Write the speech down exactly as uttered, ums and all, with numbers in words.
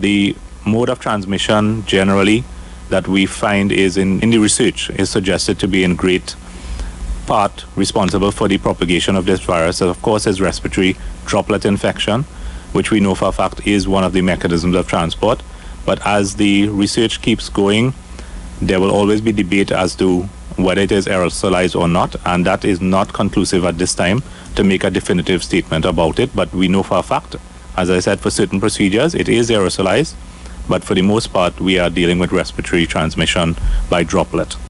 The mode of transmission generally that we find is in, in the research is suggested to be in great part responsible for the propagation of this virus. So of course, is respiratory droplet infection, which we know for a fact is one of the mechanisms of transport. But as the research keeps going, there will always be debate as to whether it is aerosolized or not, and that is not conclusive at this time to make a definitive statement about it. But we know for a fact, as I said, for certain procedures, it is aerosolized, but for the most part, we are dealing with respiratory transmission by droplet.